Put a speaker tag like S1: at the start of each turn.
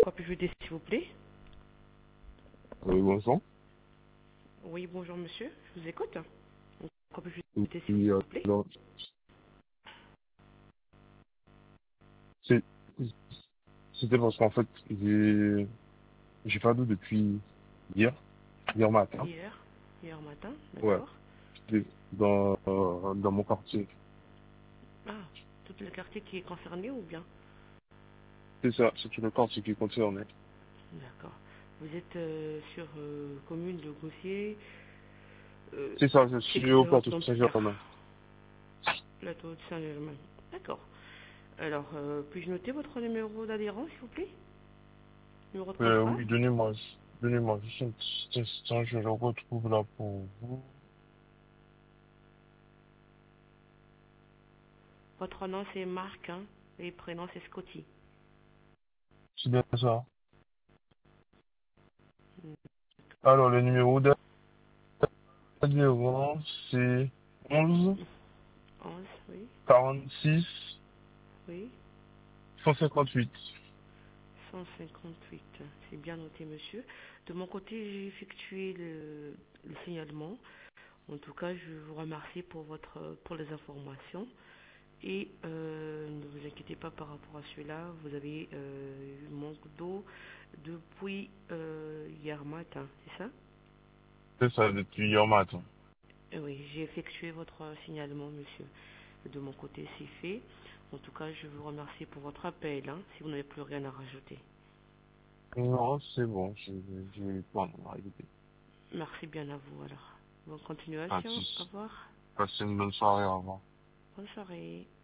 S1: quoi puis-je aider, s'il vous plaît?
S2: Oui, bonjour.
S1: Oui, bonjour monsieur, je vous écoute. Quoi puis-je aider, s'il
S2: Oui,
S1: vous plaît?
S2: alors, c'est- c'était parce qu'en fait, j'ai pas d'eau depuis hier, hier matin.
S1: Hier, hier matin,
S2: Ouais,
S1: d'accord.
S2: j'étais dans mon quartier.
S1: Ah, tout le quartier qui est concerné ou bien?
S2: C'est ça, c'est tout le quartier qui est concerné.
S1: D'accord. Vous êtes sur commune de Gossier,
S2: C'est ça, je suis au
S1: secteur
S2: plateau de
S1: d'Ampère,
S2: Saint-Germain.
S1: plateau de Saint-Germain. D'accord. Alors, puis-je noter votre numéro d'adhérent, s'il vous plaît? Numéro de contrat?
S2: Oui, donnez-moi juste un petit instant, je le retrouve là pour vous.
S1: Votre nom c'est Marc, hein, et prénom c'est Scotty.
S2: C'est bien ça. Alors, le numéro d'adhérent, c'est 11
S1: 11, oui,
S2: 46
S1: oui.
S2: 158.
S1: 158, c'est bien noté, monsieur. De mon côté, j'ai effectué le signalement. En tout cas, je vous remercie pour les informations. Et ne vous inquiétez pas par rapport à cela. Vous avez eu manque d'eau depuis hier matin, c'est ça?
S2: C'est ça, depuis hier matin.
S1: Oui, j'ai effectué votre signalement, monsieur. De mon côté, c'est fait. En tout cas, je vous remercie pour votre appel, hein, si vous n'avez plus rien à rajouter.
S2: Non, c'est bon, j'ai pas à rajouter.
S1: Merci bien à vous alors. Bonne
S2: Pas de
S1: continuation. Au
S2: souci.
S1: revoir.
S2: Passez une bonne soirée, au revoir.
S1: Bonne soirée.